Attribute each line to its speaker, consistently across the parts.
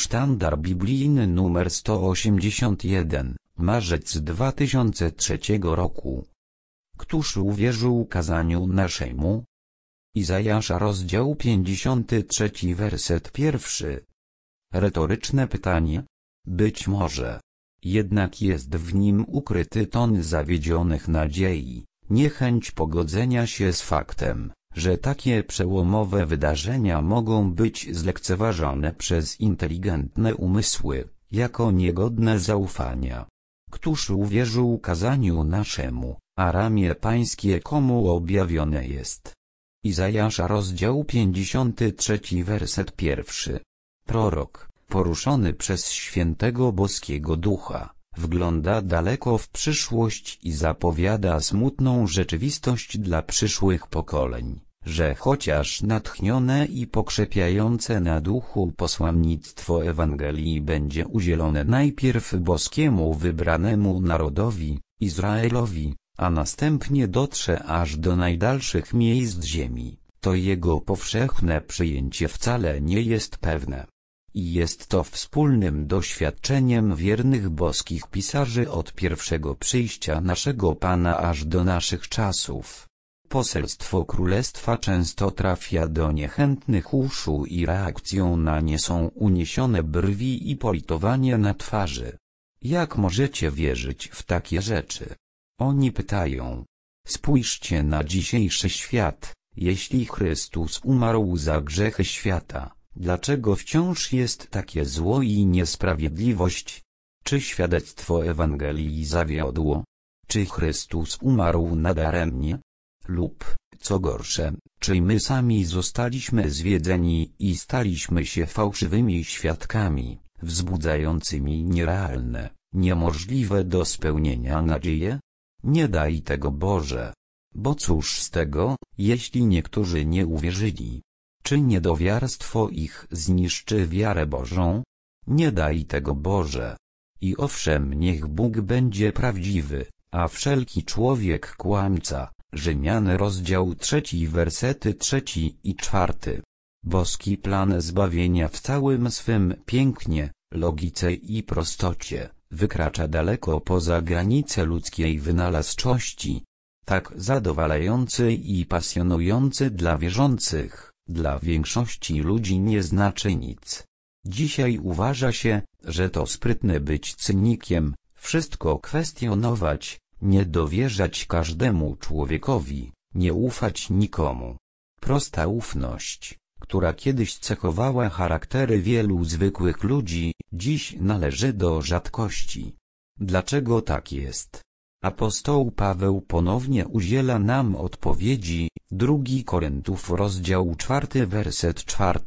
Speaker 1: Sztandar biblijny numer 181, marzec 2003 roku. Któż uwierzył kazaniu naszemu? Izajasza rozdział 53 werset 1. Retoryczne pytanie? Być może. Jednak jest w nim ukryty ton zawiedzionych nadziei, niechęć pogodzenia się z faktem, że takie przełomowe wydarzenia mogą być zlekceważone przez inteligentne umysły, jako niegodne zaufania. Któż uwierzył kazaniu naszemu, a ramię pańskie komu objawione jest? Izajasza rozdział 53 werset 1. Prorok, poruszony przez świętego boskiego ducha, wgląda daleko w przyszłość i zapowiada smutną rzeczywistość dla przyszłych pokoleń, że chociaż natchnione i pokrzepiające na duchu posłannictwo Ewangelii będzie udzielone najpierw boskiemu wybranemu narodowi, Izraelowi, a następnie dotrze aż do najdalszych miejsc ziemi, to jego powszechne przyjęcie wcale nie jest pewne. I jest to wspólnym doświadczeniem wiernych boskich pisarzy od pierwszego przyjścia naszego Pana aż do naszych czasów. Poselstwo Królestwa często trafia do niechętnych uszu i reakcją na nie są uniesione brwi i politowanie na twarzy. Jak możecie wierzyć w takie rzeczy? Oni pytają. Spójrzcie na dzisiejszy świat, jeśli Chrystus umarł za grzechy świata, dlaczego wciąż jest takie zło i niesprawiedliwość? Czy świadectwo Ewangelii zawiodło? Czy Chrystus umarł nadaremnie? Lub, co gorsze, czy my sami zostaliśmy zwiedzeni i staliśmy się fałszywymi świadkami, wzbudzającymi nierealne, niemożliwe do spełnienia nadzieje? Nie daj tego Boże. Bo cóż z tego, jeśli niektórzy nie uwierzyli? Czy niedowiarstwo ich zniszczy wiarę Bożą? Nie daj tego Boże. I owszem, niech Bóg będzie prawdziwy, a wszelki człowiek kłamca. Rzymian rozdział 3 wersety 3 i 4. Boski plan zbawienia w całym swym pięknie, logice i prostocie wykracza daleko poza granice ludzkiej wynalazczości. Tak zadowalający i pasjonujący dla wierzących, dla większości ludzi nie znaczy nic. Dzisiaj uważa się, że to sprytne być cynikiem, wszystko kwestionować, nie dowierzać każdemu człowiekowi, nie ufać nikomu. Prosta ufność, która kiedyś cechowała charaktery wielu zwykłych ludzi, dziś należy do rzadkości. Dlaczego tak jest? Apostoł Paweł ponownie udziela nam odpowiedzi, 2 Koryntów rozdział 4 werset 4,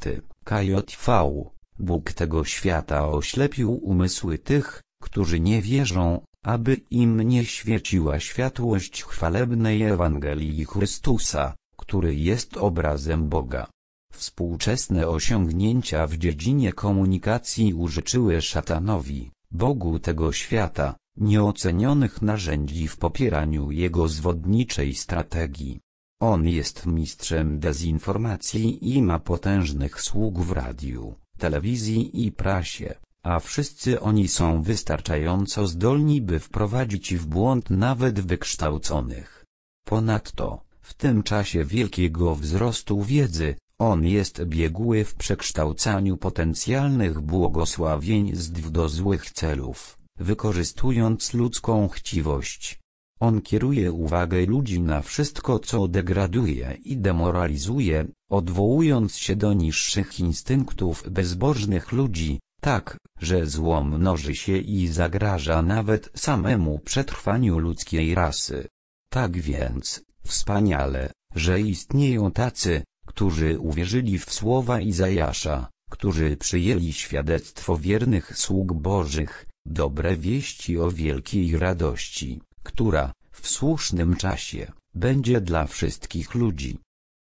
Speaker 1: KJV. Bóg tego świata oślepił umysły tych, którzy nie wierzą, aby im nie świeciła światłość chwalebnej Ewangelii Chrystusa, który jest obrazem Boga. Współczesne osiągnięcia w dziedzinie komunikacji użyczyły szatanowi, Bogu tego świata, nieocenionych narzędzi w popieraniu jego zwodniczej strategii. On jest mistrzem dezinformacji i ma potężnych sług w radiu, telewizji i prasie, a wszyscy oni są wystarczająco zdolni, by wprowadzić w błąd nawet wykształconych. Ponadto, w tym czasie wielkiego wzrostu wiedzy, on jest biegły w przekształcaniu potencjalnych błogosławieństw do złych celów, wykorzystując ludzką chciwość. On kieruje uwagę ludzi na wszystko, co degraduje i demoralizuje, odwołując się do niższych instynktów bezbożnych ludzi, tak, że zło mnoży się i zagraża nawet samemu przetrwaniu ludzkiej rasy. Tak więc, wspaniale, że istnieją tacy, którzy uwierzyli w słowa Izajasza, którzy przyjęli świadectwo wiernych sług Bożych, dobre wieści o wielkiej radości, która, w słusznym czasie, będzie dla wszystkich ludzi.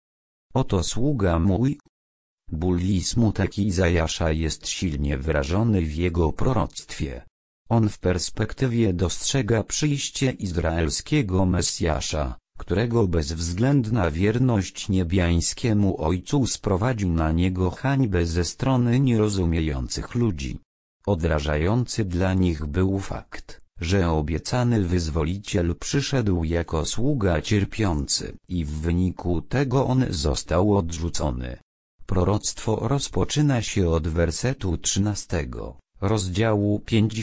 Speaker 1: Oto sługa mój. Ból i smutek Izajasza jest silnie wyrażony w jego proroctwie. On w perspektywie dostrzega przyjście izraelskiego Mesjasza, którego bezwzględna wierność niebiańskiemu Ojcu sprowadził na niego hańbę ze strony nierozumiejących ludzi. Odrażający dla nich był fakt, że obiecany Wyzwoliciel przyszedł jako sługa cierpiący i w wyniku tego on został odrzucony. Proroctwo rozpoczyna się od wersetu 13, rozdziału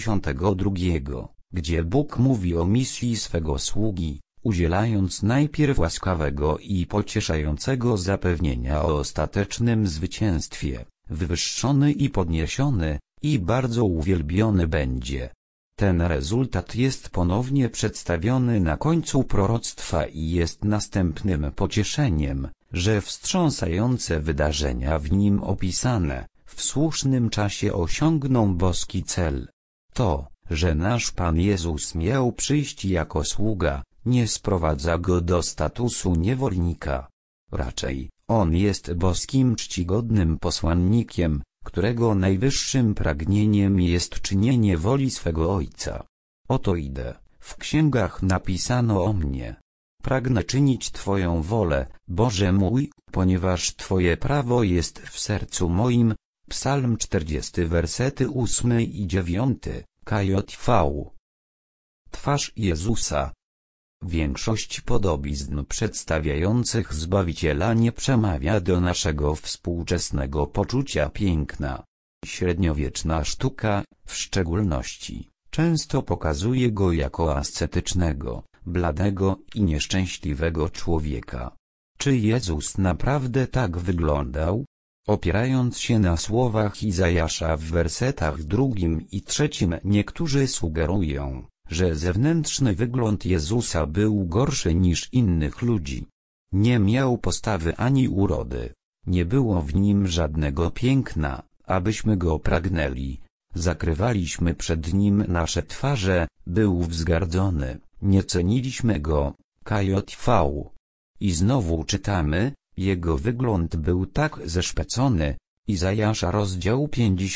Speaker 1: 52, gdzie Bóg mówi o misji swego sługi, udzielając najpierw łaskawego i pocieszającego zapewnienia o ostatecznym zwycięstwie. Wywyższony i podniesiony, i bardzo uwielbiony będzie. Ten rezultat jest ponownie przedstawiony na końcu proroctwa i jest następnym pocieszeniem, że wstrząsające wydarzenia w nim opisane, w słusznym czasie osiągną boski cel. To, że nasz Pan Jezus miał przyjść jako sługa, nie sprowadza go do statusu niewolnika. Raczej, on jest boskim czcigodnym posłannikiem, którego najwyższym pragnieniem jest czynienie woli swego Ojca. Oto idę, w księgach napisano o mnie. Pragnę czynić Twoją wolę, Boże mój, ponieważ Twoje prawo jest w sercu moim. Psalm 40 wersety 8 i 9, KJV. Twarz Jezusa. Większość podobizn przedstawiających Zbawiciela nie przemawia do naszego współczesnego poczucia piękna. Średniowieczna sztuka, w szczególności, często pokazuje go jako ascetycznego, bladego i nieszczęśliwego człowieka. Czy Jezus naprawdę tak wyglądał? Opierając się na słowach Izajasza w wersetach 2 i 3, niektórzy sugerują, że zewnętrzny wygląd Jezusa był gorszy niż innych ludzi. Nie miał postawy ani urody. Nie było w nim żadnego piękna, abyśmy go pragnęli. Zakrywaliśmy przed nim nasze twarze, był wzgardzony, nie ceniliśmy go. KJV. I znowu czytamy, jego wygląd był tak zeszpecony. Izajasza rozdział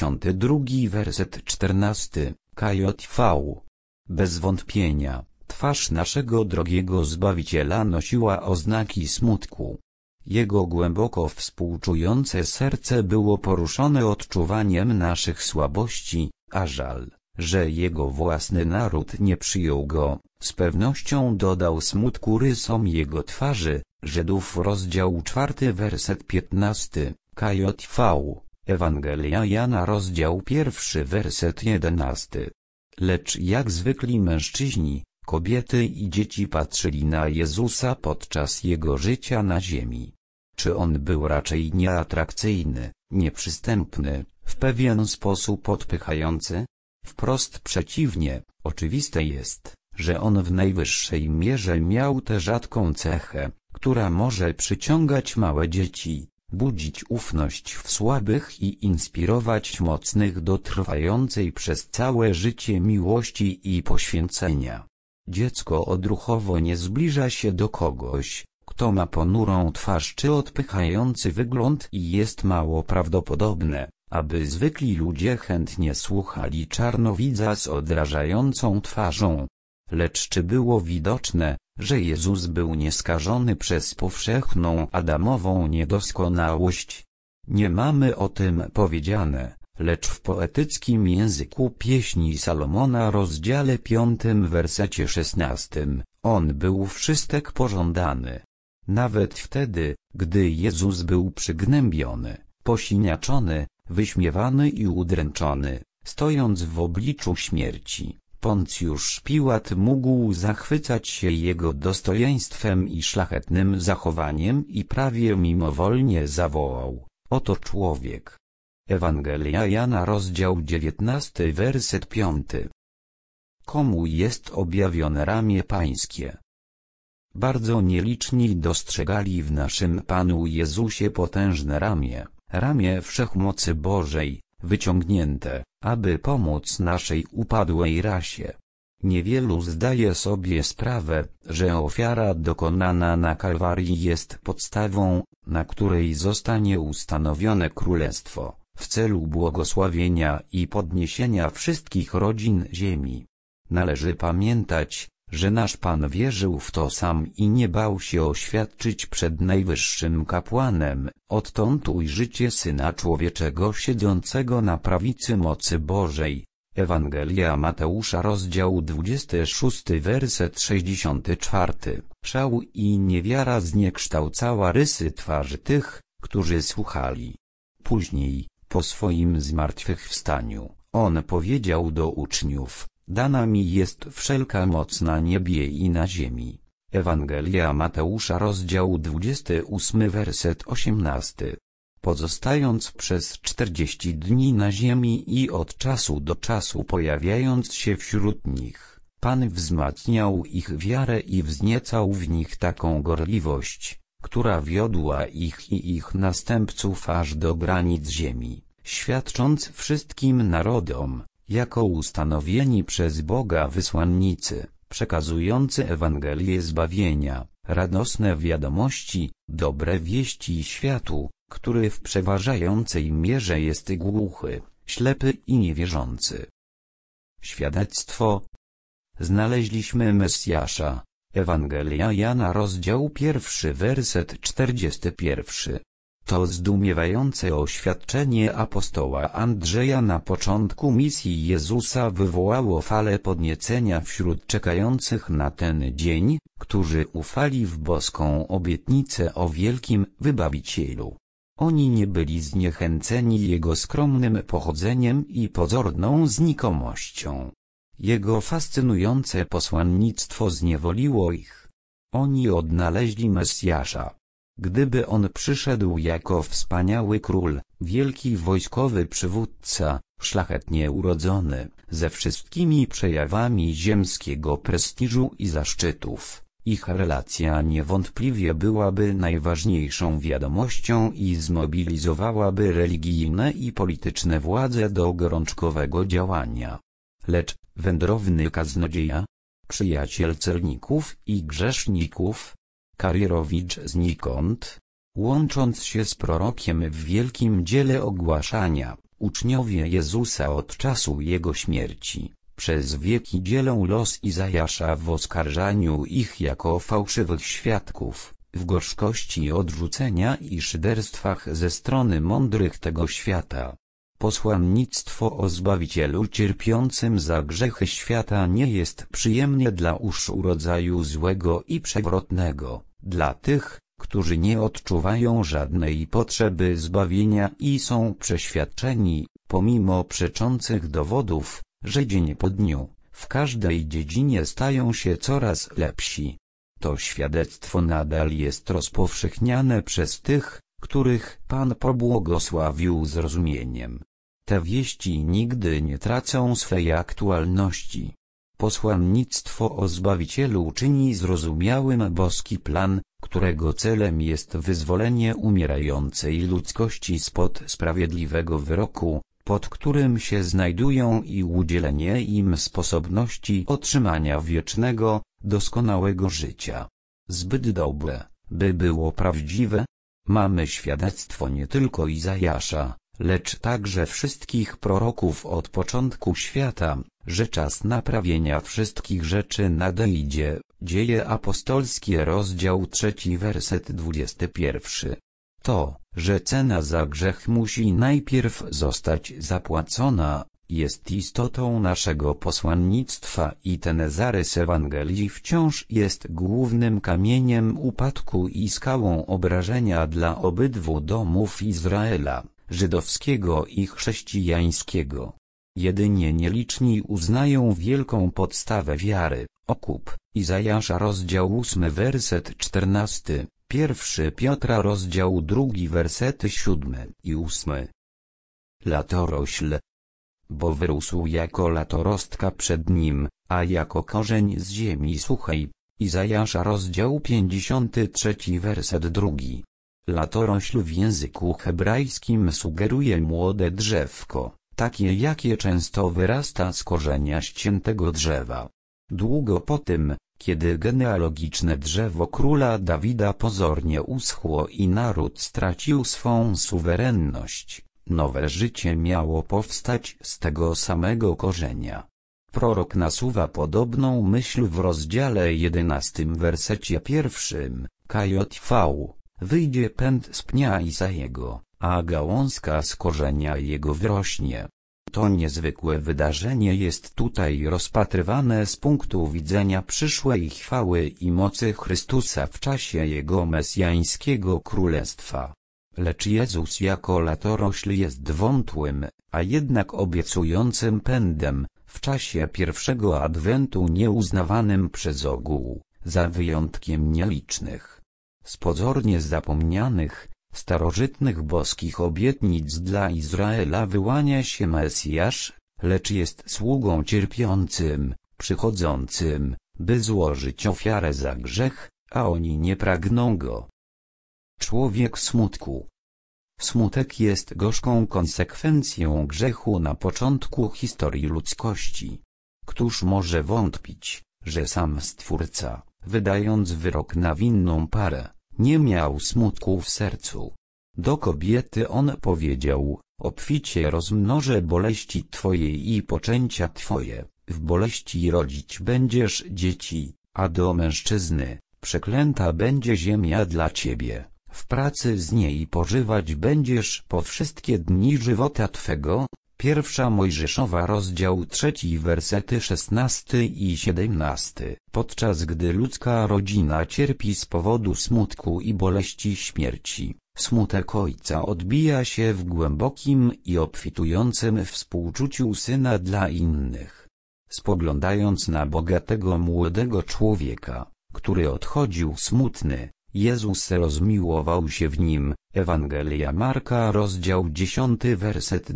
Speaker 1: 52 werset 14, KJV. Bez wątpienia, twarz naszego drogiego Zbawiciela nosiła oznaki smutku. Jego głęboko współczujące serce było poruszone odczuwaniem naszych słabości, a żal, że jego własny naród nie przyjął go, z pewnością dodał smutku rysom jego twarzy. Żydów rozdział 4 werset 15, KJV. Ewangelia Jana rozdział 1 werset 11. Lecz jak zwykli mężczyźni, kobiety i dzieci patrzyli na Jezusa podczas jego życia na ziemi. Czy on był raczej nieatrakcyjny, nieprzystępny, w pewien sposób odpychający? Wprost przeciwnie, oczywiste jest, że on w najwyższej mierze miał tę rzadką cechę, która może przyciągać małe dzieci, budzić ufność w słabych i inspirować mocnych do trwającej przez całe życie miłości i poświęcenia. Dziecko odruchowo nie zbliża się do kogoś, kto ma ponurą twarz czy odpychający wygląd i jest mało prawdopodobne, aby zwykli ludzie chętnie słuchali czarnowidza z odrażającą twarzą. Lecz czy było widoczne, że Jezus był nieskażony przez powszechną adamową niedoskonałość? Nie mamy o tym powiedziane, lecz w poetyckim języku pieśni Salomona rozdziale 5 wersecie 16, on był wszystek pożądany. Nawet wtedy, gdy Jezus był przygnębiony, posiniaczony, wyśmiewany i udręczony, stojąc w obliczu śmierci, Poncjusz Piłat mógł zachwycać się jego dostojeństwem i szlachetnym zachowaniem i prawie mimowolnie zawołał: oto człowiek. Ewangelia Jana rozdział 19 werset 5. Komu jest objawione ramię Pańskie? Bardzo nieliczni dostrzegali w naszym Panu Jezusie potężne ramię wszechmocy Bożej, wyciągnięte, aby pomóc naszej upadłej rasie. Niewielu zdaje sobie sprawę, że ofiara dokonana na Kalwarii jest podstawą, na której zostanie ustanowione królestwo, w celu błogosławienia i podniesienia wszystkich rodzin ziemi. Należy pamiętać, że nasz Pan wierzył w to sam i nie bał się oświadczyć przed najwyższym kapłanem, odtąd ujrzycie Syna Człowieczego siedzącego na prawicy mocy Bożej. Ewangelia Mateusza rozdział 26 werset 64. Szał i niewiara zniekształcała rysy twarzy tych, którzy słuchali. Później, po swoim zmartwychwstaniu, On powiedział do uczniów: dana mi jest wszelka moc na niebie i na ziemi. Ewangelia Mateusza rozdział 28 werset 18. Pozostając przez 40 dni na ziemi i od czasu do czasu pojawiając się wśród nich, Pan wzmacniał ich wiarę i wzniecał w nich taką gorliwość, która wiodła ich i ich następców aż do granic ziemi, świadcząc wszystkim narodom, jako ustanowieni przez Boga wysłannicy, przekazujący Ewangelię zbawienia, radosne wiadomości, dobre wieści światu, który w przeważającej mierze jest głuchy, ślepy i niewierzący. Świadectwo. Znaleźliśmy Mesjasza. Ewangelia Jana rozdział 1 werset 41. To zdumiewające oświadczenie apostoła Andrzeja na początku misji Jezusa wywołało falę podniecenia wśród czekających na ten dzień, którzy ufali w boską obietnicę o wielkim Wybawicielu. Oni nie byli zniechęceni Jego skromnym pochodzeniem i pozorną znikomością. Jego fascynujące posłannictwo zniewoliło ich. Oni odnaleźli Mesjasza. Gdyby On przyszedł jako wspaniały król, wielki wojskowy przywódca, szlachetnie urodzony, ze wszystkimi przejawami ziemskiego prestiżu i zaszczytów, ich relacja niewątpliwie byłaby najważniejszą wiadomością i zmobilizowałaby religijne i polityczne władze do gorączkowego działania. Lecz wędrowny kaznodzieja, przyjaciel celników i grzeszników, karierowicz znikąd, łącząc się z prorokiem w wielkim dziele ogłaszania, uczniowie Jezusa od czasu Jego śmierci, przez wieki dzielą los Izajasza w oskarżaniu ich jako fałszywych świadków, w gorzkości odrzucenia i szyderstwach ze strony mądrych tego świata. Posłannictwo o Zbawicielu cierpiącym za grzechy świata nie jest przyjemne dla uszu rodzaju złego i przewrotnego, dla tych, którzy nie odczuwają żadnej potrzeby zbawienia i są przeświadczeni, pomimo przeczących dowodów, że dzień po dniu, w każdej dziedzinie stają się coraz lepsi. To świadectwo nadal jest rozpowszechniane przez tych, których Pan pobłogosławił zrozumieniem. Te wieści nigdy nie tracą swej aktualności. Posłannictwo o Zbawicielu czyni zrozumiałym boski plan, którego celem jest wyzwolenie umierającej ludzkości spod sprawiedliwego wyroku, pod którym się znajdują, i udzielenie im sposobności otrzymania wiecznego, doskonałego życia. Zbyt dobre, by było prawdziwe. Mamy świadectwo nie tylko Izajasza, lecz także wszystkich proroków od początku świata, że czas naprawienia wszystkich rzeczy nadejdzie. Dzieje apostolskie rozdział 3 werset 21. To, że cena za grzech musi najpierw zostać zapłacona, jest istotą naszego posłannictwa i ten zarys Ewangelii wciąż jest głównym kamieniem upadku i skałą obrażenia dla obydwu domów Izraela, żydowskiego i chrześcijańskiego. Jedynie nieliczni uznają wielką podstawę wiary. Okup. Izajasza rozdział 8 werset 14, 1 Piotra rozdział 2 wersety 7 i 8. Latorośl. Bo wyrósł jako latorostka przed nim, a jako korzeń z ziemi suchej. Izajasza rozdział 53 werset 2. Latorośl w języku hebrajskim sugeruje młode drzewko, takie jakie często wyrasta z korzenia ściętego drzewa. Długo po tym, kiedy genealogiczne drzewo króla Dawida pozornie uschło i naród stracił swą suwerenność, nowe życie miało powstać z tego samego korzenia. Prorok nasuwa podobną myśl w rozdziale 11 wersecie 1, KJV, wyjdzie pęd z pnia Izajego, a gałązka z korzenia jego wyrośnie. To niezwykłe wydarzenie jest tutaj rozpatrywane z punktu widzenia przyszłej chwały i mocy Chrystusa w czasie Jego mesjańskiego królestwa. Lecz Jezus jako latorośl jest wątłym, a jednak obiecującym pędem, w czasie pierwszego adwentu nieuznawanym przez ogół, za wyjątkiem nielicznych, z pozornie zapomnianych, starożytnych boskich obietnic dla Izraela wyłania się Mesjasz, lecz jest sługą cierpiącym, przychodzącym, by złożyć ofiarę za grzech, a oni nie pragną go. Człowiek smutku. Smutek jest gorzką konsekwencją grzechu na początku historii ludzkości. Któż może wątpić, że sam Stwórca, wydając wyrok na winną parę, nie miał smutku w sercu? Do kobiety on powiedział: obficie rozmnożę boleści Twojej i poczęcia Twoje, w boleści rodzić będziesz dzieci, a do mężczyzny: przeklęta będzie ziemia dla Ciebie, w pracy z niej pożywać będziesz po wszystkie dni żywota Twego. 1 Mojżeszowa rozdział 3 wersety 16 i 17. Podczas gdy ludzka rodzina cierpi z powodu smutku i boleści śmierci, smutek ojca odbija się w głębokim i obfitującym współczuciu syna dla innych. Spoglądając na bogatego młodego człowieka, który odchodził smutny, Jezus rozmiłował się w nim. Ewangelia Marka rozdział 10 werset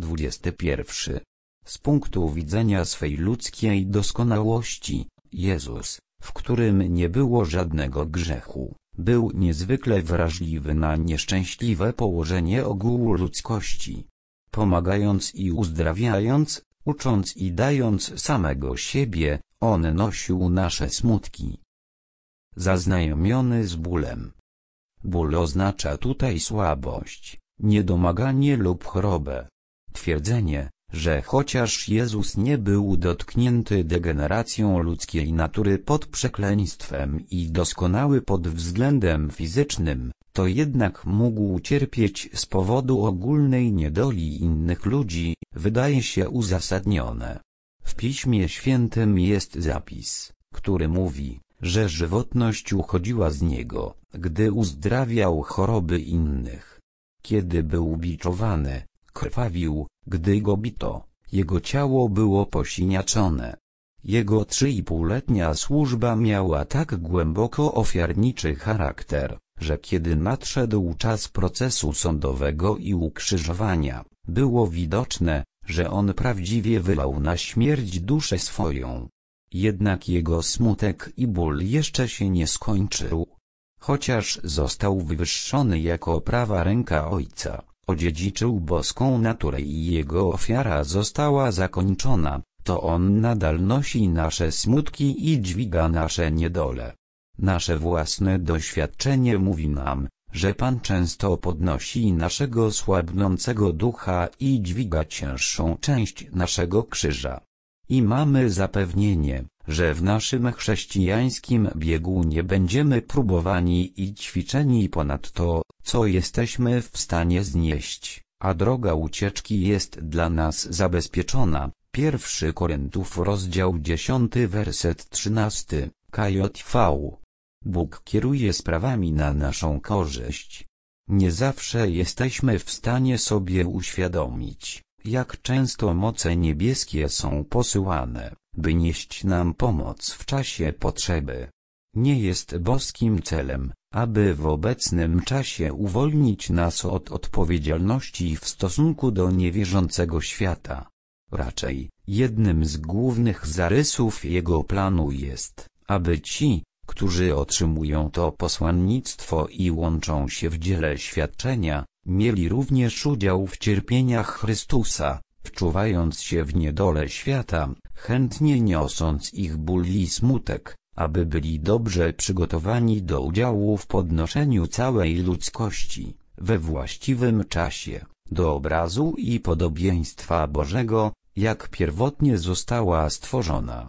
Speaker 1: 21. Z punktu widzenia swej ludzkiej doskonałości, Jezus, w którym nie było żadnego grzechu, był niezwykle wrażliwy na nieszczęśliwe położenie ogółu ludzkości. Pomagając i uzdrawiając, ucząc i dając samego siebie, On nosił nasze smutki. Zaznajomiony z bólem. Ból oznacza tutaj słabość, niedomaganie lub chorobę. Twierdzenie, że chociaż Jezus nie był dotknięty degeneracją ludzkiej natury pod przekleństwem i doskonały pod względem fizycznym, to jednak mógł cierpieć z powodu ogólnej niedoli innych ludzi, wydaje się uzasadnione. W Piśmie Świętym jest zapis, który mówi, że żywotność uchodziła z Niego, gdy uzdrawiał choroby innych. Kiedy był biczowany, krwawił, gdy go bito, Jego ciało było posiniaczone. Jego 3,5-letnia służba miała tak głęboko ofiarniczy charakter, że kiedy nadszedł czas procesu sądowego i ukrzyżowania, było widoczne, że on prawdziwie wylał na śmierć duszę swoją. Jednak jego smutek i ból jeszcze się nie skończył. Chociaż został wywyższony jako prawa ręka Ojca, odziedziczył boską naturę i jego ofiara została zakończona, to on nadal nosi nasze smutki i dźwiga nasze niedole. Nasze własne doświadczenie mówi nam, że Pan często podnosi naszego słabnącego ducha i dźwiga cięższą część naszego krzyża. I mamy zapewnienie, że w naszym chrześcijańskim biegu nie będziemy próbowani i ćwiczeni ponad to, co jesteśmy w stanie znieść, a droga ucieczki jest dla nas zabezpieczona. 1 Koryntiów rozdział 10 werset 13, KJV. Bóg kieruje sprawami na naszą korzyść. Nie zawsze jesteśmy w stanie sobie uświadomić, jak często moce niebieskie są posyłane, by nieść nam pomoc w czasie potrzeby. Nie jest boskim celem, aby w obecnym czasie uwolnić nas od odpowiedzialności w stosunku do niewierzącego świata. Raczej, jednym z głównych zarysów Jego planu jest, aby ci, którzy otrzymują to posłannictwo i łączą się w dziele świadczenia, mieli również udział w cierpieniach Chrystusa, wczuwając się w niedole świata, chętnie niosąc ich ból i smutek, aby byli dobrze przygotowani do udziału w podnoszeniu całej ludzkości, we właściwym czasie, do obrazu i podobieństwa Bożego. jak pierwotnie została stworzona.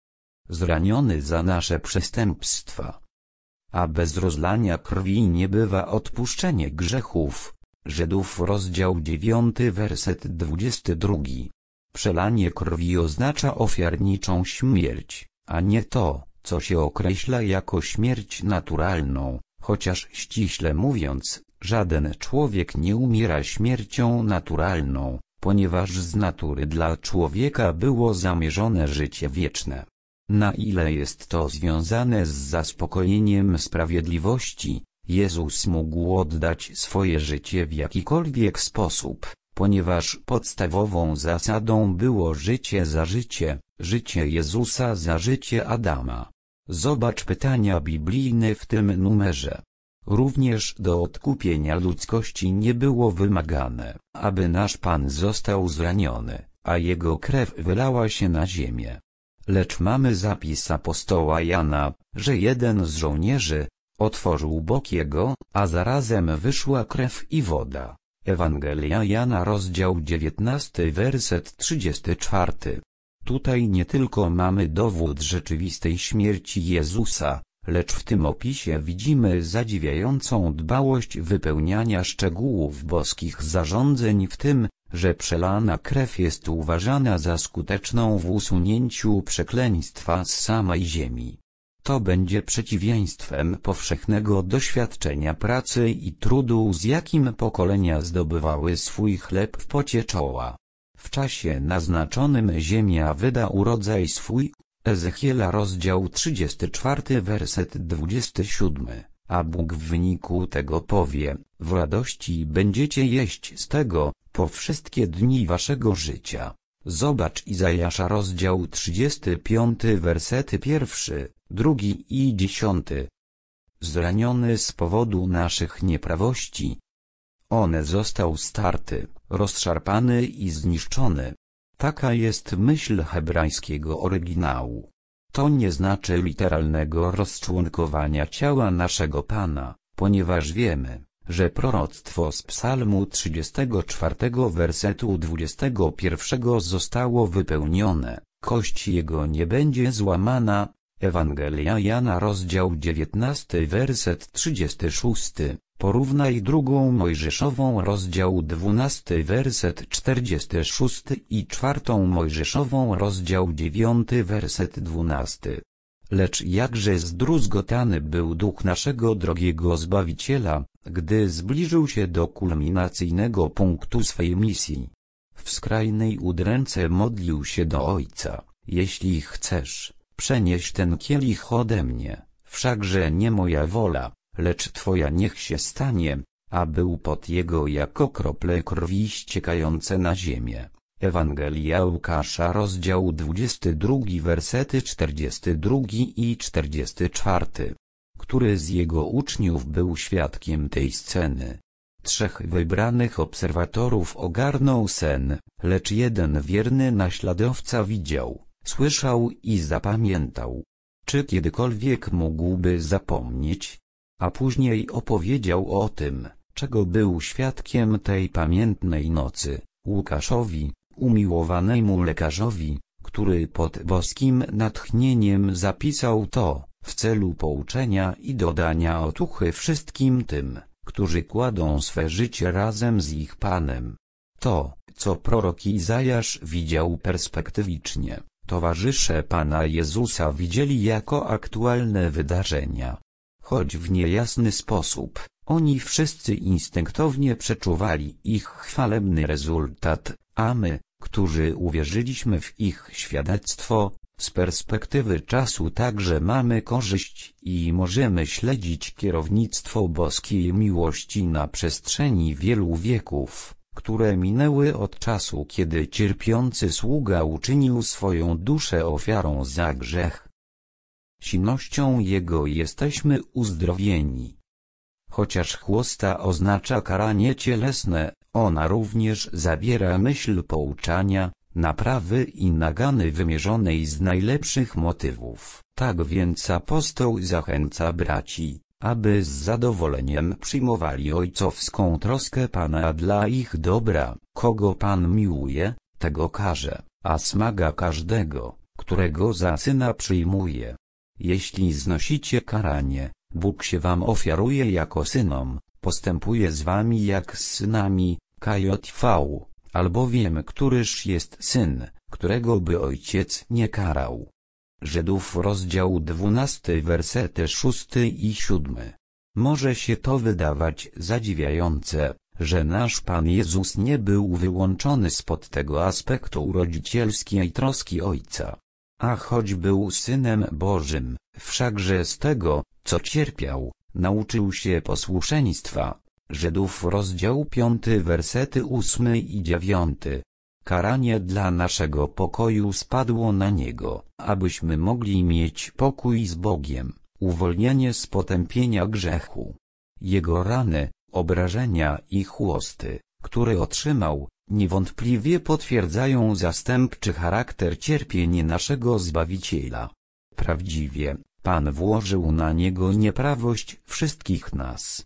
Speaker 1: Zraniony za nasze przestępstwa. A bez rozlania krwi nie bywa odpuszczenie grzechów. Żydów rozdział 9 werset 22. Przelanie krwi oznacza ofiarniczą śmierć, a nie to, co się określa jako śmierć naturalną, chociaż ściśle mówiąc, żaden człowiek nie umiera śmiercią naturalną, ponieważ z natury dla człowieka było zamierzone życie wieczne. Na ile jest to związane z zaspokojeniem sprawiedliwości, Jezus mógł oddać swoje życie w jakikolwiek sposób, ponieważ podstawową zasadą było życie za życie, życie Jezusa za życie Adama. Zobacz pytania biblijne w tym numerze. Również do odkupienia ludzkości nie było wymagane, aby nasz Pan został zraniony, a Jego krew wylała się na ziemię. Lecz mamy zapis apostoła Jana, że jeden z żołnierzy otworzył bok jego, a zarazem wyszła krew i woda. Ewangelia Jana rozdział 19 werset 34. Tutaj nie tylko mamy dowód rzeczywistej śmierci Jezusa, lecz w tym opisie widzimy zadziwiającą dbałość wypełniania szczegółów boskich zarządzeń, w tym, że przelana krew jest uważana za skuteczną w usunięciu przekleństwa z samej ziemi. To będzie przeciwieństwem powszechnego doświadczenia pracy i trudu, z jakim pokolenia zdobywały swój chleb w pocie czoła. W czasie naznaczonym ziemia wyda urodzaj swój. Ezechiela rozdział 34 werset 27, a Bóg w wyniku tego powie, w radości będziecie jeść z tego, po wszystkie dni waszego życia. Zobacz Izajasza rozdział 35 wersety 1, 2 i 10. Zraniony z powodu naszych nieprawości. On został starty, rozszarpany i zniszczony. Taka jest myśl hebrajskiego oryginału. To nie znaczy literalnego rozczłonkowania ciała naszego Pana, ponieważ wiemy, że proroctwo z psalmu 34 wersetu 21 zostało wypełnione, kość jego nie będzie złamana. Ewangelia Jana rozdział 19 werset 36, porównaj drugą Mojżeszową rozdział 12 werset 46 i czwartą Mojżeszową rozdział 9 werset 12. Lecz jakże zdruzgotany był duch naszego drogiego Zbawiciela, gdy zbliżył się do kulminacyjnego punktu swej misji. W skrajnej udręce modlił się do Ojca, jeśli chcesz, przenieś ten kielich ode mnie, wszakże nie moja wola, lecz Twoja niech się stanie, a był pot jego jako krople krwi ściekające na ziemię. Ewangelia Łukasza rozdział 22 wersety 42 i 44. Który z jego uczniów był świadkiem tej sceny? 3 wybranych obserwatorów ogarnął sen, lecz jeden wierny naśladowca widział, słyszał i zapamiętał. Czy kiedykolwiek mógłby zapomnieć? A później opowiedział o tym, czego był świadkiem tej pamiętnej nocy, Łukaszowi, umiłowanemu lekarzowi, który pod boskim natchnieniem zapisał to, w celu pouczenia i dodania otuchy wszystkim tym, którzy kładą swe życie razem z ich Panem. To, co prorok Izajasz widział perspektywicznie, towarzysze Pana Jezusa widzieli jako aktualne wydarzenia. Choć w niejasny sposób, oni wszyscy instynktownie przeczuwali ich chwalebny rezultat, a my, którzy uwierzyliśmy w ich świadectwo, z perspektywy czasu także mamy korzyść i możemy śledzić kierownictwo boskiej miłości na przestrzeni wielu wieków, które minęły od czasu, kiedy cierpiący sługa uczynił swoją duszę ofiarą za grzech. Silnością Jego jesteśmy uzdrowieni. Chociaż chłosta oznacza karanie cielesne, ona również zawiera myśl pouczania, naprawy i nagany wymierzonej z najlepszych motywów. Tak więc apostoł zachęca braci, aby z zadowoleniem przyjmowali ojcowską troskę Pana dla ich dobra. Kogo Pan miłuje, tego karze, a smaga każdego, którego za syna przyjmuje. Jeśli znosicie karanie, Bóg się wam ofiaruje jako synom, postępuje z wami jak z synami, KJV, albowiem któryż jest syn, którego by ojciec nie karał. Żydów rozdział 12 wersety 6 i 7. Może się to wydawać zadziwiające, że nasz Pan Jezus nie był wyłączony spod tego aspektu rodzicielskiej troski Ojca. A choć był Synem Bożym, wszakże z tego, co cierpiał, nauczył się posłuszeństwa. Żydów rozdział 5 wersety 8 i 9. Karanie dla naszego pokoju spadło na Niego, abyśmy mogli mieć pokój z Bogiem, uwolnienie z potępienia grzechu. Jego rany, obrażenia i chłosty, które otrzymał, niewątpliwie potwierdzają zastępczy charakter cierpień naszego Zbawiciela. Prawdziwie, Pan włożył na Niego nieprawość wszystkich nas.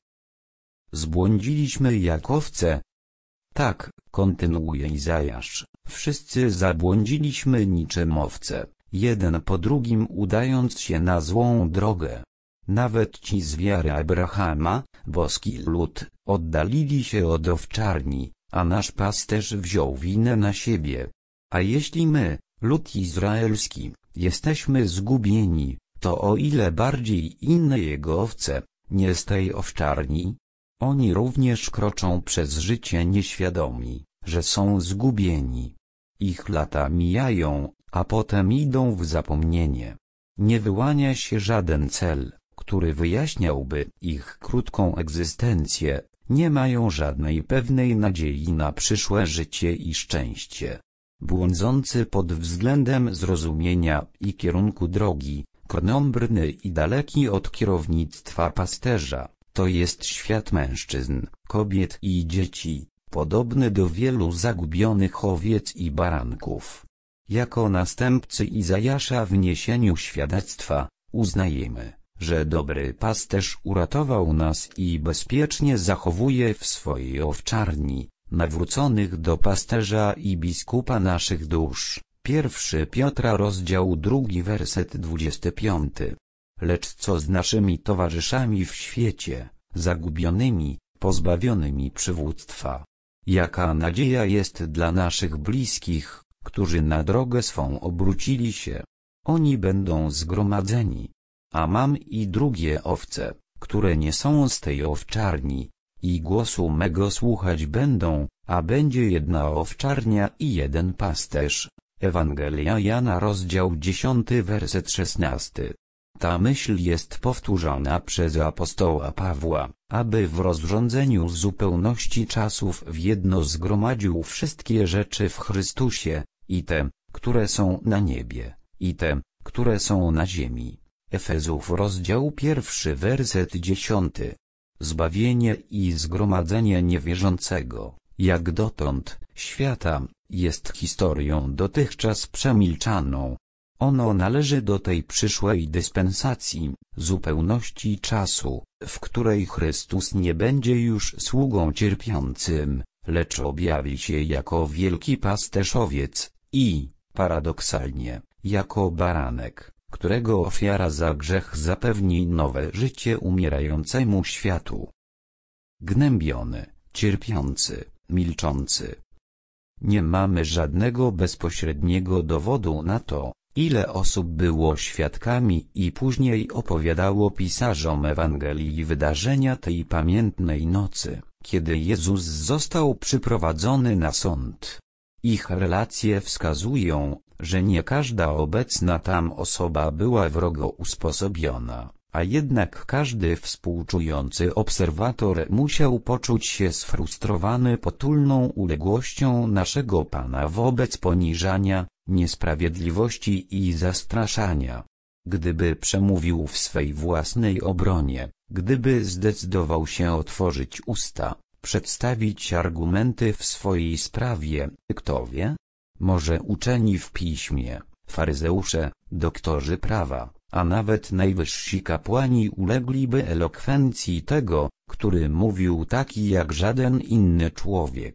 Speaker 1: Zbłądziliśmy jak owce. Tak, kontynuuje Izajasz, wszyscy zabłądziliśmy niczym owce, jeden po drugim udając się na złą drogę. Nawet ci z wiary Abrahama, boski lud, oddalili się od owczarni, a nasz pasterz wziął winę na siebie. A jeśli my, lud izraelski, jesteśmy zgubieni, to o ile bardziej inne jego owce, nie z tej owczarni? Oni również kroczą przez życie nieświadomi, że są zgubieni. Ich lata mijają, a potem idą w zapomnienie. Nie wyłania się żaden cel, który wyjaśniałby ich krótką egzystencję, nie mają żadnej pewnej nadziei na przyszłe życie i szczęście. Błądzący pod względem zrozumienia i kierunku drogi, krnąbrny i daleki od kierownictwa pasterza, to jest świat mężczyzn, kobiet i dzieci, podobny do wielu zagubionych owiec i baranków. Jako następcy Izajasza w niesieniu świadectwa, uznajemy, że dobry pasterz uratował nas i bezpiecznie zachowuje w swojej owczarni, nawróconych do pasterza i biskupa naszych dusz. 1 Piotra rozdział 2 werset 25. Lecz co z naszymi towarzyszami w świecie, zagubionymi, pozbawionymi przywództwa? Jaka nadzieja jest dla naszych bliskich, którzy na drogę swą obrócili się? Oni będą zgromadzeni. A mam i drugie owce, które nie są z tej owczarni, i głosu mego słuchać będą, a będzie jedna owczarnia i jeden pasterz. Ewangelia Jana rozdział 10 werset 16. Ta myśl jest powtórzona przez apostoła Pawła, aby w rozrządzeniu zupełności czasów w jedno zgromadził wszystkie rzeczy w Chrystusie, i te, które są na niebie, i te, które są na ziemi. Efezów rozdział 1 werset 10. Zbawienie i zgromadzenie niewierzącego, jak dotąd, świata, jest historią dotychczas przemilczaną. Ono należy do tej przyszłej dyspensacji, zupełności czasu, w której Chrystus nie będzie już sługą cierpiącym, lecz objawi się jako wielki pasterz owiec i, paradoksalnie, jako baranek, którego ofiara za grzech zapewni nowe życie umierającemu światu. Gnębiony, cierpiący, milczący. Nie mamy żadnego bezpośredniego dowodu na to, ile osób było świadkami i później opowiadało pisarzom Ewangelii wydarzenia tej pamiętnej nocy, kiedy Jezus został przyprowadzony na sąd. Ich relacje wskazują, że nie każda obecna tam osoba była wrogo usposobiona, a jednak każdy współczujący obserwator musiał poczuć się sfrustrowany potulną uległością naszego Pana wobec poniżania, niesprawiedliwości i zastraszania. Gdyby przemówił w swej własnej obronie, gdyby zdecydował się otworzyć usta, przedstawić argumenty w swojej sprawie, kto wie? Może uczeni w piśmie, faryzeusze, doktorzy prawa, a nawet najwyżsi kapłani ulegliby elokwencji tego, który mówił taki jak żaden inny człowiek.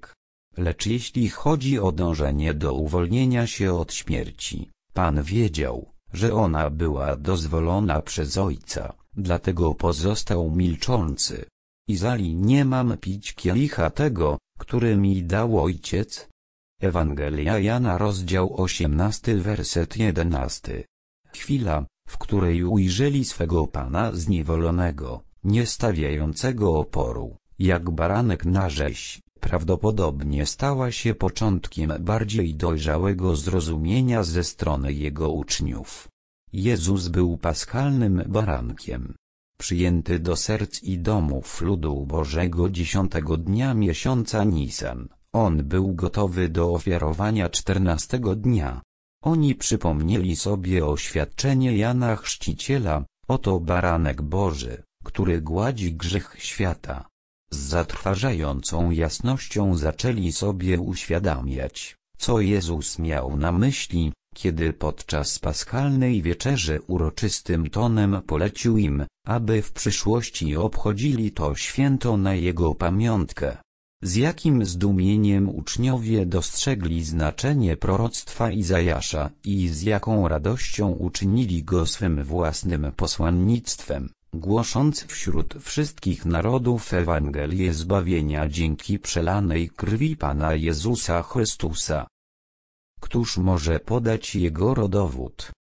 Speaker 1: Lecz jeśli chodzi o dążenie do uwolnienia się od śmierci, Pan wiedział, że ona była dozwolona przez Ojca, dlatego pozostał milczący. Izali nie mam pić kielicha tego, który mi dał Ojciec? Ewangelia Jana rozdział 18 werset 11. Chwila, w której ujrzeli swego Pana zniewolonego, nie stawiającego oporu, jak baranek na rzeź, prawdopodobnie stała się początkiem bardziej dojrzałego zrozumienia ze strony Jego uczniów. Jezus był paschalnym barankiem, przyjęty do serc i domów ludu Bożego 10 dnia miesiąca Nisan. On był gotowy do ofiarowania 14 dnia. Oni przypomnieli sobie oświadczenie Jana Chrzciciela: oto baranek Boży, który gładzi grzech świata. Z zatrważającą jasnością zaczęli sobie uświadamiać, co Jezus miał na myśli, kiedy podczas paschalnej wieczerzy uroczystym tonem polecił im, aby w przyszłości obchodzili to święto na Jego pamiątkę. Z jakim zdumieniem uczniowie dostrzegli znaczenie proroctwa Izajasza i z jaką radością uczynili go swym własnym posłannictwem, głosząc wśród wszystkich narodów Ewangelię zbawienia dzięki przelanej krwi Pana Jezusa Chrystusa. Któż może podać jego rodowód?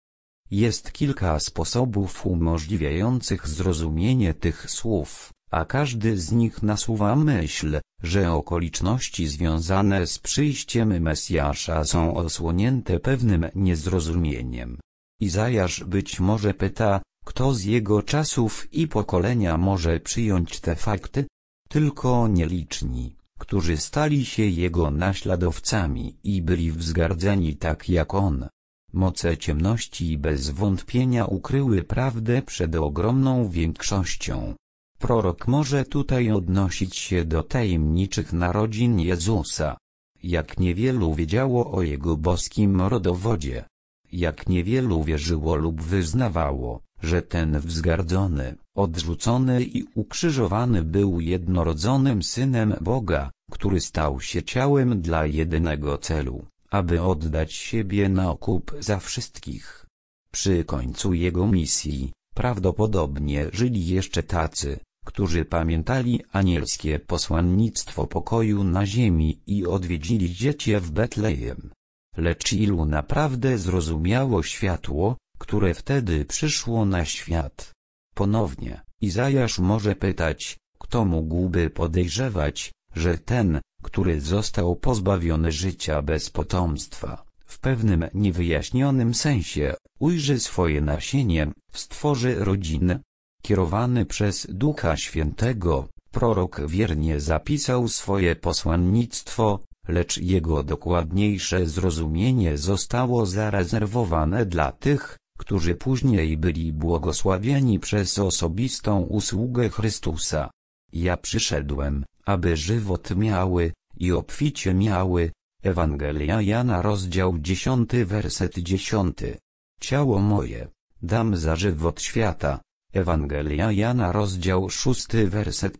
Speaker 1: Jest kilka sposobów umożliwiających zrozumienie tych słów, a każdy z nich nasuwa myśl, że okoliczności związane z przyjściem Mesjasza są osłonięte pewnym niezrozumieniem. Izajasz być może pyta, kto z jego czasów i pokolenia może przyjąć te fakty? Tylko nieliczni, którzy stali się jego naśladowcami i byli wzgardzeni tak jak on. Moce ciemności bez wątpienia ukryły prawdę przed ogromną większością. Prorok może tutaj odnosić się do tajemniczych narodzin Jezusa. Jak niewielu wiedziało o Jego boskim rodowodzie. Jak niewielu wierzyło lub wyznawało, że ten wzgardzony, odrzucony i ukrzyżowany był jednorodzonym Synem Boga, który stał się ciałem dla jedynego celu, aby oddać siebie na okup za wszystkich. Przy końcu Jego misji, prawdopodobnie żyli jeszcze tacy, którzy pamiętali anielskie posłannictwo pokoju na ziemi i odwiedzili dziecię w Betlejem. Lecz ilu naprawdę zrozumiało światło, które wtedy przyszło na świat? Ponownie, Izajasz może pytać, kto mógłby podejrzewać, że ten, który został pozbawiony życia bez potomstwa, w pewnym niewyjaśnionym sensie, ujrzy swoje nasienie, stworzy rodzinę? Kierowany przez Ducha Świętego, prorok wiernie zapisał swoje posłannictwo, lecz jego dokładniejsze zrozumienie zostało zarezerwowane dla tych, którzy później byli błogosławieni przez osobistą usługę Chrystusa. Ja przyszedłem, aby żywot miały, i obficie miały. Ewangelia Jana rozdział 10 werset 10. Ciało moje dam za żywot świata. Ewangelia Jana rozdział 6 werset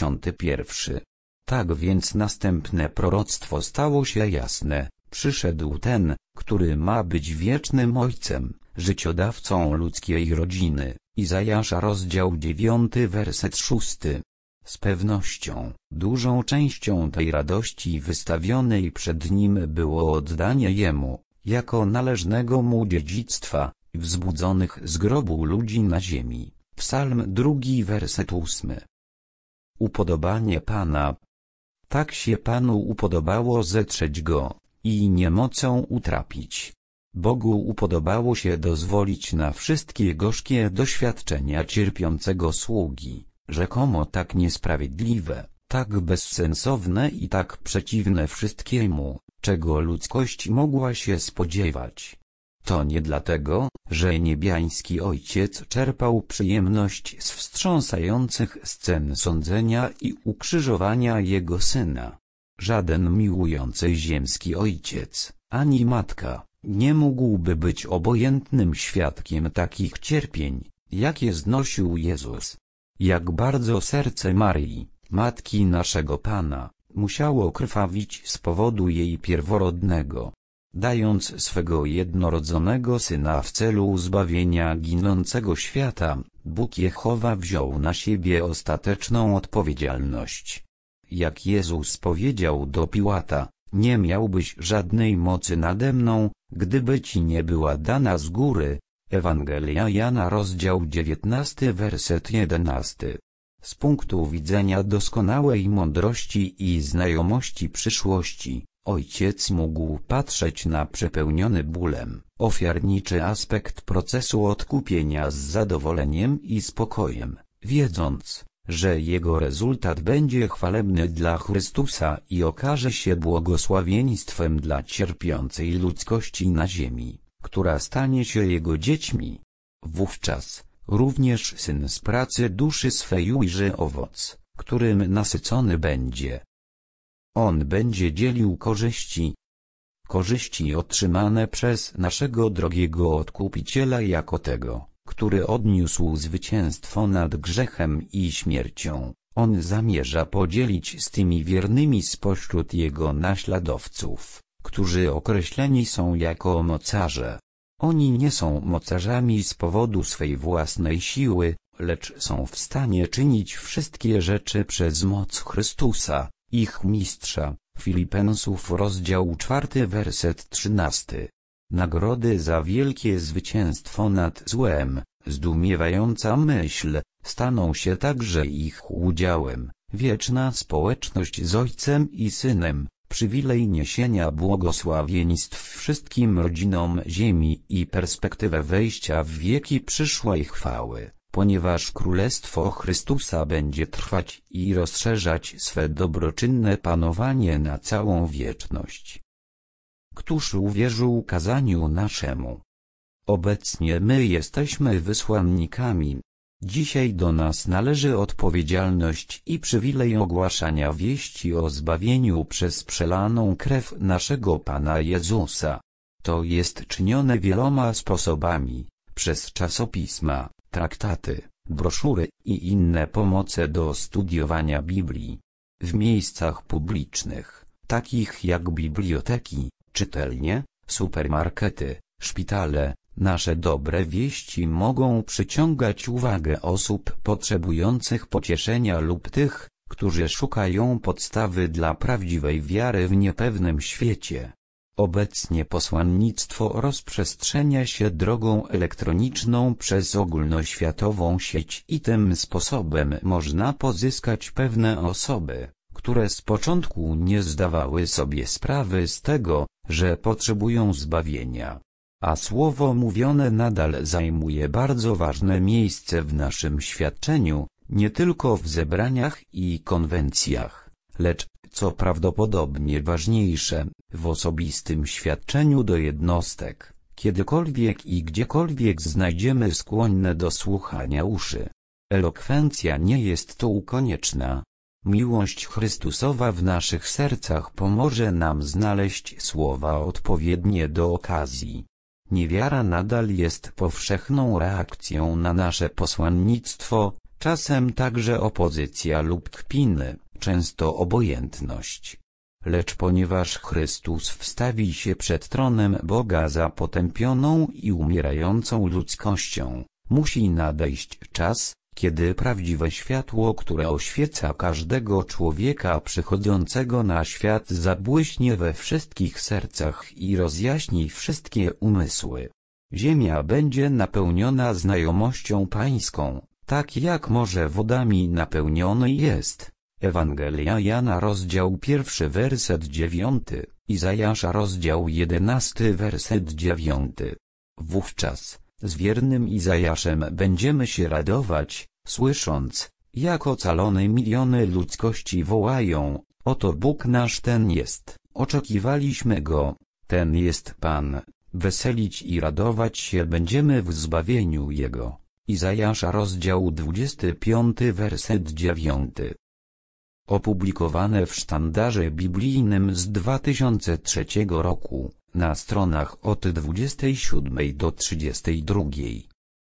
Speaker 1: 51. Tak więc następne proroctwo stało się jasne. Przyszedł ten, który ma być wiecznym Ojcem, życiodawcą ludzkiej rodziny. Izajasza rozdział 9 werset 6. Z pewnością, dużą częścią tej radości wystawionej przed nim było oddanie Jemu, jako należnego mu dziedzictwa, wzbudzonych z grobu ludzi na ziemi. Psalm 2 werset 8. Upodobanie Pana. Tak się Panu upodobało zetrzeć Go, i niemocą utrapić. Bogu upodobało się dozwolić na wszystkie gorzkie doświadczenia cierpiącego sługi, rzekomo tak niesprawiedliwe, tak bezsensowne i tak przeciwne wszystkiemu, czego ludzkość mogła się spodziewać. To nie dlatego, że niebiański Ojciec czerpał przyjemność z wstrząsających scen sądzenia i ukrzyżowania Jego Syna. Żaden miłujący ziemski ojciec, ani matka, nie mógłby być obojętnym świadkiem takich cierpień, jakie znosił Jezus. Jak bardzo serce Maryi, matki naszego Pana, musiało krwawić z powodu jej pierworodnego. Dając swego jednorodzonego Syna w celu zbawienia ginącego świata, Bóg Jehowa wziął na siebie ostateczną odpowiedzialność. Jak Jezus powiedział do Piłata: nie miałbyś żadnej mocy nade mną, gdyby ci nie była dana z góry. Ewangelia Jana, rozdział 19, werset 11. Z punktu widzenia doskonałej mądrości i znajomości przyszłości, ojciec mógł patrzeć na przepełniony bólem, ofiarniczy aspekt procesu odkupienia z zadowoleniem i spokojem, wiedząc, że jego rezultat będzie chwalebny dla Chrystusa i okaże się błogosławieństwem dla cierpiącej ludzkości na ziemi, która stanie się jego dziećmi. Wówczas również Syn z pracy duszy swej ujrzy owoc, którym nasycony będzie. On będzie dzielił korzyści otrzymane przez naszego drogiego Odkupiciela jako tego, który odniósł zwycięstwo nad grzechem i śmiercią. On zamierza podzielić z tymi wiernymi spośród jego naśladowców, którzy określeni są jako mocarze. Oni nie są mocarzami z powodu swej własnej siły, lecz są w stanie czynić wszystkie rzeczy przez moc Chrystusa, ich mistrza. Filipensów, rozdział 4, werset 13. Nagrody za wielkie zwycięstwo nad złem, zdumiewająca myśl, staną się także ich udziałem. Wieczna społeczność z Ojcem i Synem, przywilej niesienia błogosławieństw wszystkim rodzinom ziemi i perspektywę wejścia w wieki przyszłej chwały, ponieważ Królestwo Chrystusa będzie trwać i rozszerzać swe dobroczynne panowanie na całą wieczność. Któż uwierzył kazaniu naszemu? Obecnie my jesteśmy wysłannikami. Dzisiaj do nas należy odpowiedzialność i przywilej ogłaszania wieści o zbawieniu przez przelaną krew naszego Pana Jezusa. To jest czynione wieloma sposobami, przez czasopisma, traktaty, broszury i inne pomoce do studiowania Biblii. W miejscach publicznych, takich jak biblioteki, czytelnie, supermarkety, szpitale, nasze dobre wieści mogą przyciągać uwagę osób potrzebujących pocieszenia lub tych, którzy szukają podstawy dla prawdziwej wiary w niepewnym świecie. Obecnie posłannictwo rozprzestrzenia się drogą elektroniczną przez ogólnoświatową sieć i tym sposobem można pozyskać pewne osoby, które z początku nie zdawały sobie sprawy z tego, że potrzebują zbawienia. A słowo mówione nadal zajmuje bardzo ważne miejsce w naszym świadczeniu, nie tylko w zebraniach i konwencjach, lecz, co prawdopodobnie ważniejsze, w osobistym świadczeniu do jednostek, kiedykolwiek i gdziekolwiek znajdziemy skłonne do słuchania uszy. Elokwencja nie jest tu konieczna. Miłość Chrystusowa w naszych sercach pomoże nam znaleźć słowa odpowiednie do okazji. Niewiara nadal jest powszechną reakcją na nasze posłannictwo, czasem także opozycja lub kpiny, często obojętność. Lecz ponieważ Chrystus wstawi się przed tronem Boga za potępioną i umierającą ludzkością, musi nadejść czas, kiedy prawdziwe światło, które oświeca każdego człowieka przychodzącego na świat, zabłyśnie we wszystkich sercach i rozjaśni wszystkie umysły. Ziemia będzie napełniona znajomością pańską, tak jak morze wodami napełnione jest. Ewangelia Jana, rozdział 1, werset 9, Izajasza, rozdział 11, werset 9. Wówczas z wiernym Izajaszem będziemy się radować, słysząc, jak ocalone miliony ludzkości wołają: oto Bóg nasz ten jest, oczekiwaliśmy Go, ten jest Pan, weselić i radować się będziemy w zbawieniu Jego. Izajasza, rozdział 25, werset 9. Opublikowane w Sztandarze Biblijnym z 2003 roku, na stronach od 27 do 32.